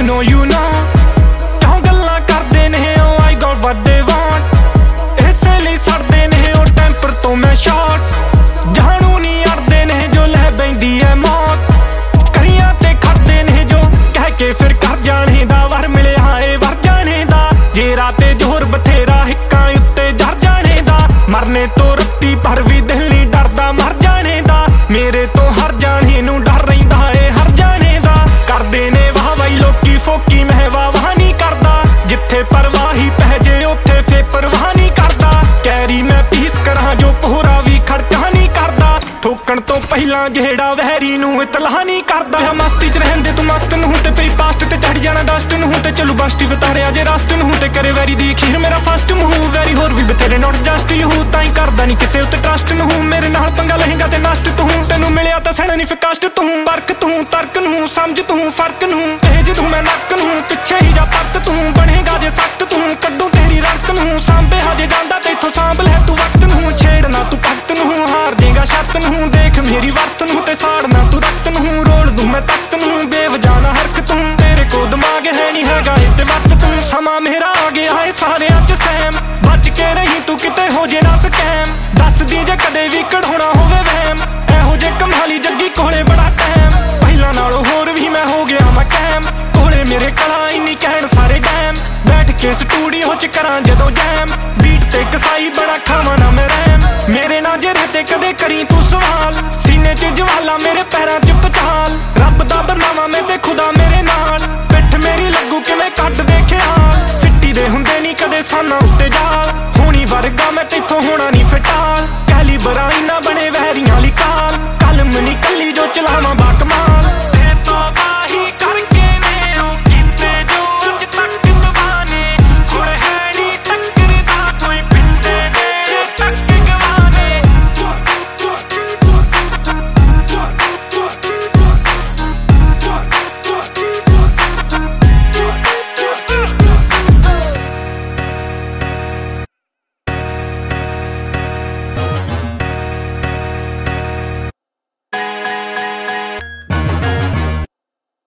you know ਕਿਉਂ ਗੱਲਾਂ ਕਰਦੇ ਨੇ ਉਹ I got what they want ਇਸੇ ਲਈ ਸੜਦੇ ਨੇ ਉਹ ਟੈਂਪਰ ਤੋਂ ਮੈਂ ਸ਼ਾਟ ਜਾਣੂ ਨਹੀਂ ਅੜਦੇ ਨੇ ਜੋ ਲੈ ਬੈਂਦੀ ਐ ਮੌਤ ਕਰੀਆਂ ਤੇ ਖੜਦੇ ਨੇ ਜੋ ਕਹਿ ਕੇ ਫਿਰ ਕਰ ਜਾਣੇ ਦਾ ਵਰ ਮਿਲਿਆ ਏ ਵਰ ਜਾਣੇ ਦਾ ਜੇ ਰਾਤੇ ਜ਼ੋਰ ਬਥੇਰਾ ਹਿੱਕਾਂ ਉੱਤੇ ਜਰ ਜਾਣੇ ਦਾ ਮਰਨੇ ਤੋਂ ਰੱਤੀ ਪਰ ਵੀ ਦਿਲ ਨਹੀਂ ਡਰਦਾ ਮਰ ਜਾਣੇ ਦਾ ਮੇਰੇ ਤੋਂ ਹਰ ਜਾਣੇ ਨੂੰ ਡਰ ਰਹਿੰਦਾ ਏ ਹਰ ਜਾਣੇ ਦਾ ਕਰਦੇ ਨੇ ਵਾਹ ਵਾਈ ਲੋਕੀ ਫੋਕੀ ਮੈਂ ਵਾਹ ਨਹੀਂ ਕਰਦਾ ਜਿੱਥੇ ਪਰਵਾਹੀ ਪੈ ਜੇ ਉੱਥੇ ਫੇ ਪਰਵਾਹ ਨਹੀਂ ਕਰਦਾ ਕੈਰੀ ਮੈਂ ਪੀਸ ਕਰਾਂ ਜੋ ਪੋਹਰਾ ਵੀ ਖੜਕਾ ਨਹੀਂ ਕਰਦਾ ਠੋਕਣ ਤੋਂ ਪਹਿਲਾਂ ਜਿਹੜਾ ਵਹਿਰੀ ਨੂੰ ਇਤਲਾਹ ਨਹੀਂ ਕਰਦਾ ਮਸਤੀ ਚ ਰਹਿੰਦੇ ਤੂੰ ਮਸਤ ਨੂੰ ਤੇ ਪਈ ਪਾਸਟ ਤੇ ਚੜ ਜਾਣਾ ਡਸਟ ਨੂੰ ਤੇ ਚਲੂ ਬਸਟੀ ਵਤਾਰਿਆ ਜੇ ਰਸਟ ਨੂੰ ਤੇ ਕਰੇ ਵੈਰੀ ਦੀ ਅਖੀਰ ਮੇਰਾ ਫਸਟ ਮੂੰਹ ਵੈਰੀ ਹੋਰ ਵੀ ਬਥੇਰੇ ਨੋਟ ਜਸਟ ਯੂ ਤਾਂ ਹੀ ਕਰਦਾ ਨਹੀਂ ਕਿਸੇ ਉੱਤੇ ਟਰਸਟ ਨੂੰ ਮੇਰੇ ਨਾਲ ਪੰਗਾ ਲਹੇਗਾ ਤੇ ਨਸ਼ਟ ਤੂੰ ਤੈਨੂੰ ਮਿਲਿਆ ਤਾਂ ਸਹਿਣਾ ਨਹੀਂ ਫਿਕਸਟ ਤੂੰ ਵਰਕ ਤੂੰ ਤਰਕ ਨੂੰ ਸਮਝ ਤੂੰ ਫਰਕ ਨੂੰ ਇਹ ਤੂੰ ਮੈਂ ਨੱਕ ਨੂੰ ਪਿੱਛੇ ਹੀ ਜਾ ਪੱਤ ਤੂੰ ਬਣੇਗਾ ਜੇ ਸਖਤ ਤੂੰ ਕੱਢੂ ਤੇਰੀ ਰਕਤ ਨੂੰ ਸਾਂਭੇ ਹਜੇ ਜਾਂਦਾ ਤੇਥੋਂ ਸਾਂਭ ਲੈ ਤੂੰ ਵਕਤ ਨੂੰ ਛੇੜਨਾ ਤੂੰ ਭਗਤ ਨੂੰ ਹਾਰ ਦੇਗਾ ਸ਼ਰਤ ਨੂੰ ਦੇਖ ਮੇਰੀ ਵਰਤ ਨੂੰ ਤੇ ਸਾੜਨਾ ਤੂੰ ਰਕਤ ਨੂੰ ਰੋਲ ਦੂੰ ਮੈਂ ਤਖਤ ਨੂੰ ਬੇਵਜਾਨਾ ਹਰਕਤ ਤੂੰ ਤੇਰੇ ਕੋ ਦਿਮਾਗ ਹੈ ਨਹੀਂ ਹੈਗਾ ਇਹ ਤੇ ਵਕਤ ਤੂੰ ਸਮਾਂ ਮੇਰਾ ਆ ਗਿਆ ਏ ਸਾਰਿਆਂ ਚ ਸਹਿਮ ਬਚ ਕੇ ਰਹੀ ਤੂੰ ਕਿਤੇ ਹੋ ਜੇ ਨਾ ਸਕੈਮ ਦੱਸਦੀ ਜੇ ਕਦੇ ਵੀ ਕਢਾਉਣਾ ਹੋਵੇ ਵਹਿਮ ਇਹੋ ਜੇ ਕਮਾਲੀ ਜੱਗੀ ਕੋਲੇ ਬੜਾ ਟਾਈਮ ਪਹਿਲਾਂ ਨਾਲੋਂ ਹੋਰ ਵੀ ਮੈਂ ਹੋ ਗਿਆ ਮੈਂ ਕੈਮ ਕੋਲੇ ਮੇਰੇ ਕਲਾ ਇੰਨੀ ਕਹਿਣ ਸਾਰੇ ਡੈਮ ਬੈਠ ਕੇ ਸਟੂਡੀਓ ਚ ਕਰਾਂ ਜਦੋਂ ਜੈਮ ਬੀਟ ਤੇ ਕਸਾਈ ਬੜਾ ਖਾਵਾਂ ਨਾ ਮੈਂ ਰੈਮ